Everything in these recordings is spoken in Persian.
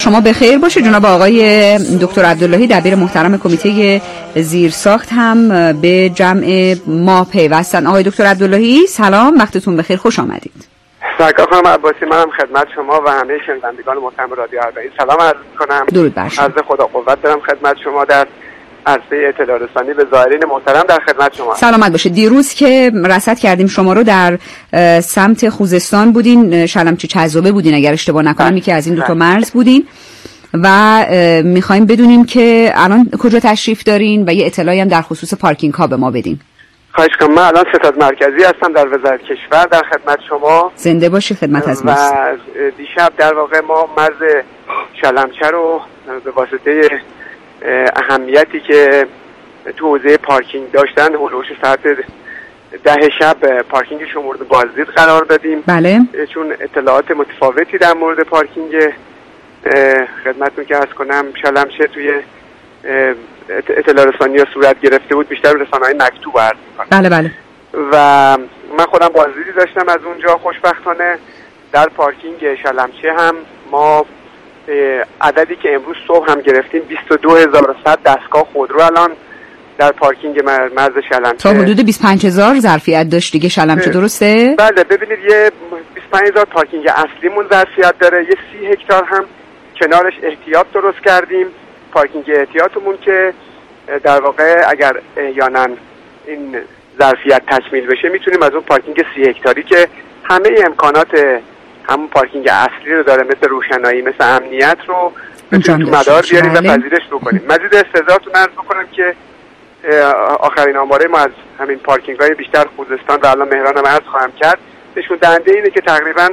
شما بخیر باشه. جناب آقای دکتر عبداللهی دبیر محترم کمیته زیرساخت هم به جمع ما پیوستن. آقای دکتر عبداللهی سلام، وقتتون بخیر، خوش آمدید. سرکار خانم عباسی، منم خدمت شما و همه شنوندگان محترم رادیو اربعین سلام عرض می‌کنم. درود بر شما. عرض خدا قوت دارم خدمت شما در عرصه اطلاع رسانی به زائرین محترم در خدمت شما. سلامت باشه. دیروز که رصد کردیم شما رو در سمت خوزستان بودین، شلمچه چذابه بودین اگر اشتباه نکنم، یکی از این دو تا مرز بودین و می‌خوایم بدونیم که الان کجا تشریف دارین و یه اطلاعی هم در خصوص پارکینگ ها به ما بدین. خواهش کنم. من الان ستاد مرکزی هستم در وزارت کشور در خدمت شما. زنده باشی، خدمت از ما. و دیشب در واقع ما مرز شلمچه رو به واسطه اهمیتی که تو حوزه پارکینگ داشتن هولوش ساعت 10 شب پارکینگش رو مورد بازدید قرار دادیم. بله. چون اطلاعات متفاوتی در مورد پارکینگ خدمتتون که عرض کنم شلمچه توی اطلاع رسانی ها صورت گرفته بود، بیشتر رسانه‌های مکتوب عرض می‌کنم. بله. و من خودم بازدیدی داشتم از اونجا. خوشبختانه در پارکینگ شلمچه هم ما عددی که امروز صبح هم گرفتیم 22100 دستگاه خودرو الان در پارکینگ مرز شلمچه تا حدود 25000 ظرفیت داشت دیگه شلمچه، درسته؟ بله. ببینید یه 25000 پارکینگ اصلیمون ظرفیت داره، یه 30 هکتار هم کنارش احتیاط درست کردیم. پارکینگ احتیاطمون که در واقع اگر احیانا این ظرفیت تکمیل بشه میتونیم از اون پارکینگ 30 هکتاری که همه امکانات همون پارکینگ اصلی رو داره، مثل روشنایی، مثل امنیت، رو بتونیم تو مدار بیاریم و پذیرش بکنیم. مزید استعدادتون عرض بکنم که آخرین آماره ما از همین پارکینگ های بیشتر خوزستان و الان مهران هم عرض خواهم کرد نشون دهنده اینه که تقریبا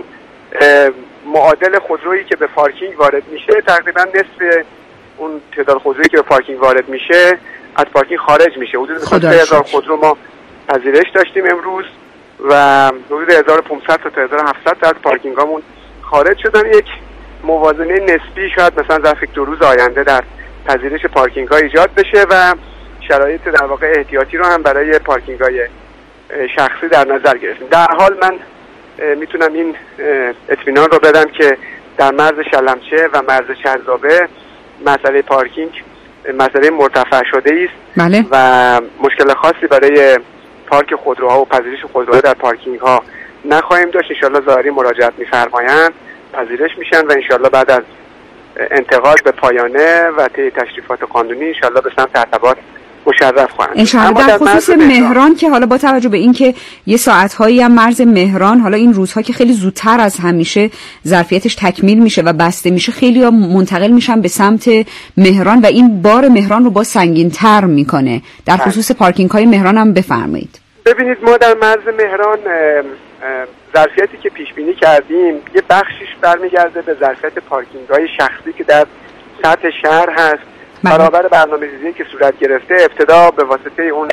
معادل خودرویی که به پارکینگ وارد میشه تقریبا نصف اون تعداد خودرویی که به پارکینگ وارد میشه از پارکینگ خارج میشه. حدود 3000 خودرو ما پذیرش داشتیم امروز و حدود 1500 تا 1700 تا از پارکینگامون خارج شدن. یک موازنه نسبی شاید مثلا ظرف 2 روز آینده در پذیرش پارکینگ ها ایجاد بشه و شرایط در واقع احتیاطی رو هم برای پارکینگ های شخصی در نظر گرفتیم. در حال من میتونم این اطمینان رو بدم که در مرز شلمچه و مرز چذابه مسئله پارکینگ مسئله مرتفع شده است. بله. و مشکل خاصی برای پارک خودروها و پذیرش خودروها در پارکینگ ها نخواهیم داشت. انشالله ظاهری مراجعت می‌فرمایند پذیرش میشن و انشالله بعد از انتقال به پایانه و طی تشریفات قانونی انشالله به سمت ارتباط مشرف خواهند. انشالله. در خصوص مهران که حالا با توجه به این که یه ساعت‌هایی هم مرز مهران حالا این روزها که خیلی زودتر از همیشه ظرفیتش تکمیل میشه و بسته میشه، خیلی‌ها منتقل میشن به سمت مهران و این بار مهران رو با سنگین‌تر میکنه. در خصوص پارکینگ‌های مهران هم بفرمایید. ببینید ما در مرز مهران ظرفیتی که پیش بینی کردیم یه بخشیش برمیگرده به ظرفیت پارکینگ‌های شخصی که در سطح شهر هست. برابر برنامه‌ریزی که صورت گرفته ابتدا به واسطه اون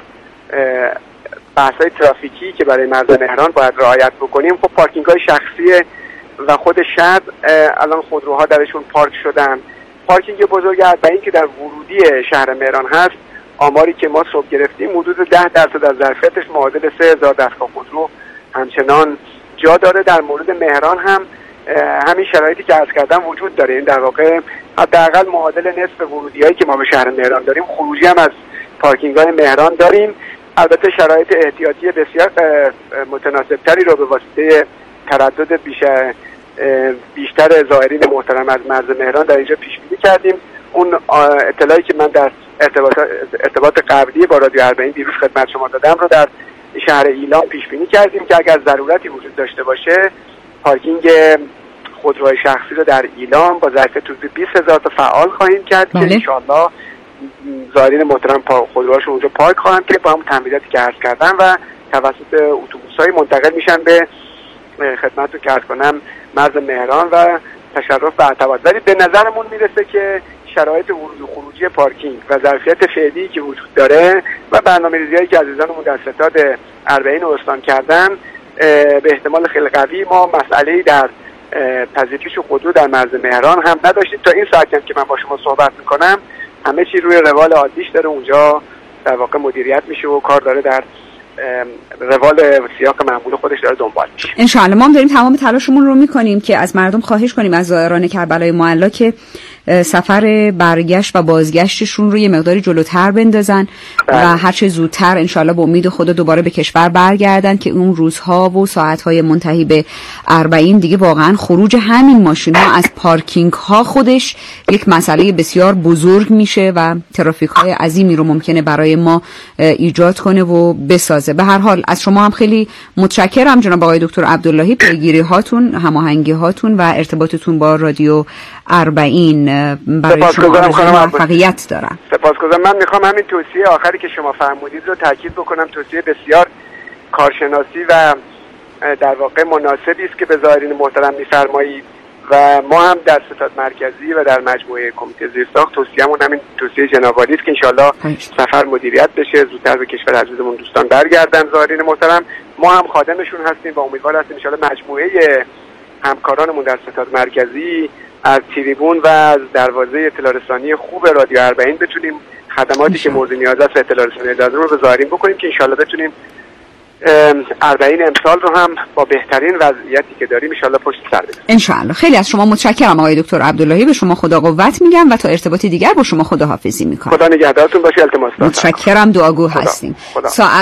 بحث‌های ترافیکی که برای مرز مهران باید رعایت بکنیم، خب پارکینگ‌های شخصی و خود شهر الان خودروها درشون پارک شدن. پارکینگ بزرگ اربعین که در ورودی شهر مهران هست، آماری که ما صبح گرفتیم حدود 10% از ظرفیتش معادل 3000 دستگاه خودرو همچنان جا داره. در مورد مهران هم همین شرایطی که عرض کردم وجود داره. این در واقع حداقل معادل نصف ورودیایی که ما به شهر مهران داریم خروجی هم از پارکینگ‌های مهران داریم. البته شرایط احتیاطی بسیار متناسبتری رو به واسطه تردد بیشتر زائرین محترم از مرز مهران در اینجا پیش بینی کردیم. اون اطلاعی که من در ارتباط قبلی با رادیو اربعین دیروز خدمت شما دادم رو در شهر ایلام پیش بینی کردیم که اگر ضرورتی وجود داشته باشه پارکینگ خودروهای شخصی رو در ایلام با ظرفیت حدود 20000 تا فعال خواهیم کرد که انشالله زائرین محترم خودروهاشون اونجا پارک خواهند که با هم تمهیداتی که عرض کردم و توسط اتوبوس‌های منتقل میشن به خدمتتون که عرض کنم مرز مهران و تشرف به ارتباط. ولی به نظرمون میرسه که شرایط ورود و خروجی پارکینگ و ظرفیت فعلی که وجود داره و برنامه‌ریزی‌هایی که عزیزانمون در ستاد اربعین استان کردن به احتمال خیلی قوی ما مسئله‌ای در پذیرش خودرو در مرز مهران هم نداشتیم. تا این ساعتی که من با شما صحبت میکنم همه چی روی روال عادیش داره اونجا در واقع مدیریت میشه و کار داره در روال سیاق معمول خودش داره دنبال میشه. ان شاء الله ما هم داریم تمام تلاشمون رو میکنیم که از مردم خواهش کنیم، از زائران کربلای معلی، که سفر برگشت و بازگشتشون رو یه مقداری جلوتر بندازن و هر چه زودتر ان شاء الله به امید خدا دوباره به کشور برگردن که اون روزها و ساعت‌های منتهی به 40 دیگه واقعا خروج همین ماشین‌ها از پارکینگ ها خودش یک مسئله بسیار بزرگ میشه و ترافیک‌های عظیمی رو ممکنه برای ما ایجاد کنه و بسازه. به هر حال از شما هم خیلی متشکرم جناب آقای دکتر عبداللهی، پیگیری هاتون، هماهنگی هاتون و ارتباطتون با رادیو 40 برای شما آرزوی موفقیت دارم. سپاسگزارم. من میخوام همین توصیه آخری که شما فرمودید رو تاکید بکنم، توصیه بسیار کارشناسی و در واقع مناسبی است که به زائرین محترم میفرمایید و ما هم در ستاد مرکزی و در مجموعه کمیته زیرساخت توصیه‌مون همین توصیه جنابعالی است که انشالله سفر مدیریت بشه، زودتر به کشور عزیزمون دوستان برگردن زائرین محترم. ما هم خادمشون هستیم و امیدوار هستیم انشالله مجموعه همکارانمون در ستاد مرکزی از تریبون و از دروازه اطلاع رسانی خوب رادیو 40 بتونیم خدماتی که مورد نیاز است اطلاع رسانی لازم رو به زائرین بکنیم که انشالله بتونیم 40 امسال رو هم با بهترین وضعیتی که داریم انشالله پشت سر بذاریم. انشالله. خیلی از شما متشکرم آقای دکتر عبداللهی، به شما خدا قوت میگم و تا ارتباطی دیگر با شما خداحافظی میکنم. خدا نگهدارتون باشه. التماس دارم. متشکرم، دعاگو هستیم.